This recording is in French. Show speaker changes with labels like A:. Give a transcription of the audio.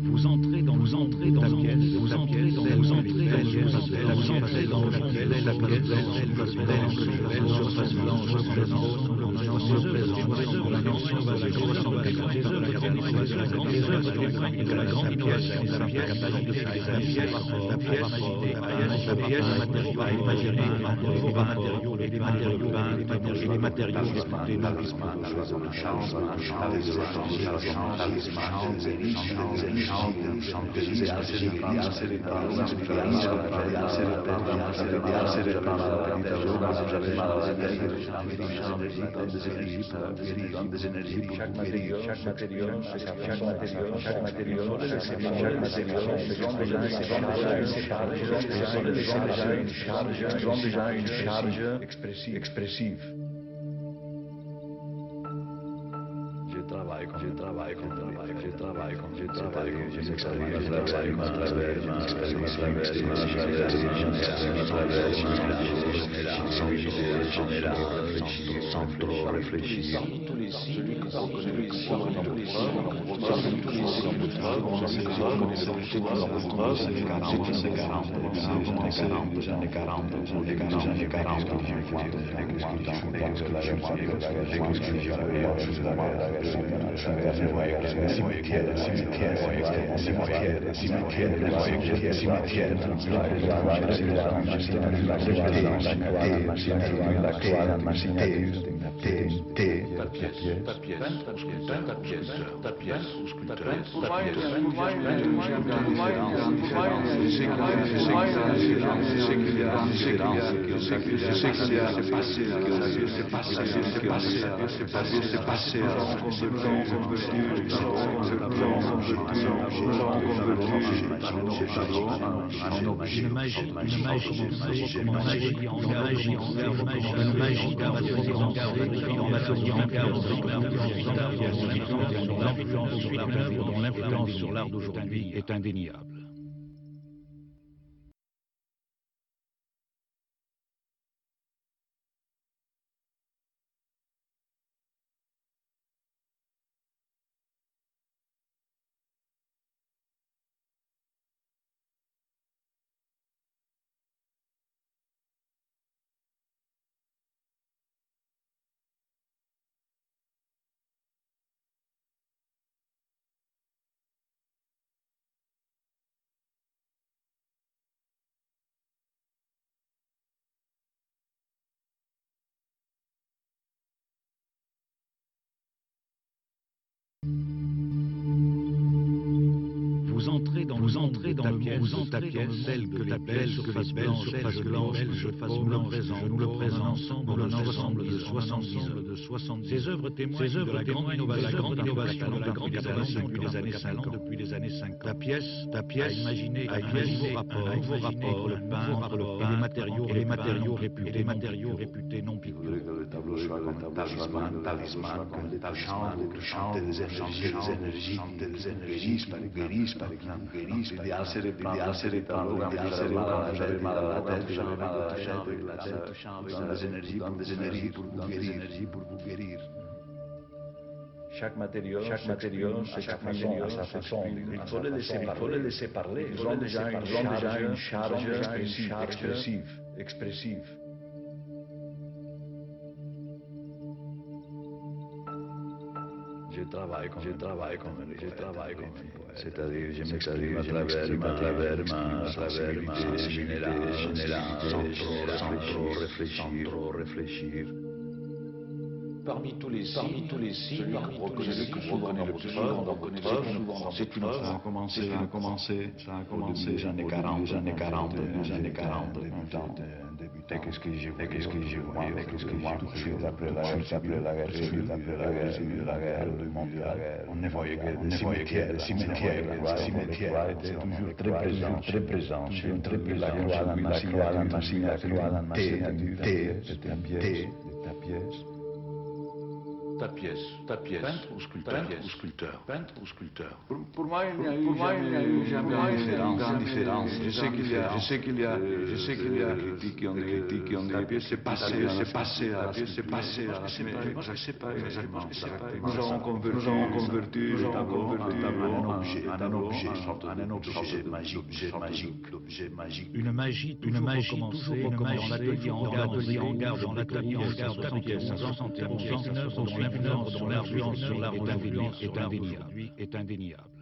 A: Vous entrez dans la pièce, vous entrez dans la pièce, la pièce blanche, surface blanche, la grande innovation de la pièce,
B: une charge expressive. Je travaille comme je sans trop réfléchir. Tous les signes dont l'influence sur l'art d'aujourd'hui est indéniable. Vous entrez dans la pièce, telle que la belle surface blanche, nous le présentons dans un ensemble de 70. Ces œuvres témoignent de la grande innovation de la grande captation depuis les années 50. La pièce a imaginé un nouveau rapport entre le peintre et les matériaux réputés non piteux.
C: Le tableau soit comme un talisman, comme des touchants, des énergies, guérissent par exemple. L'idéal c'est de prendre quand j'avais mal à la tête, dans des énergies pour vous guérir.
B: Chaque matériau, c'est sa façon. Il faut le laisser parler. Ils ont déjà une charge expressive. Je travaille comme c'est-à-dire je m'exprime à travers ma sensibilité générale, sans trop réfléchir.
D: Parmi tous les signes, vous reconnaissez souvent, c'est une fois.
C: Ça a commencé, j'en ai 40, qu'est-ce que je vois, après la guerre, on ne voyait que des cimetières, était toujours très présent, la croix, la signature, ta pièce.
D: ta pièce, peintre ou sculpteur, peintre ou sculpteur.
C: Pour moi, il n'y a eu jamais une grande différence. Je sais qu'il y a critiques qui ont dit la pièce s'est passée, la pièce s'est passée. Moi, je ne sais pas exactement. Nous avons converti le tableau en un objet magique.
B: Une magie toujours recommencée dans l'atelier en garde, dans l'atelier en garde, dont l'influence sur l'art est indéniable.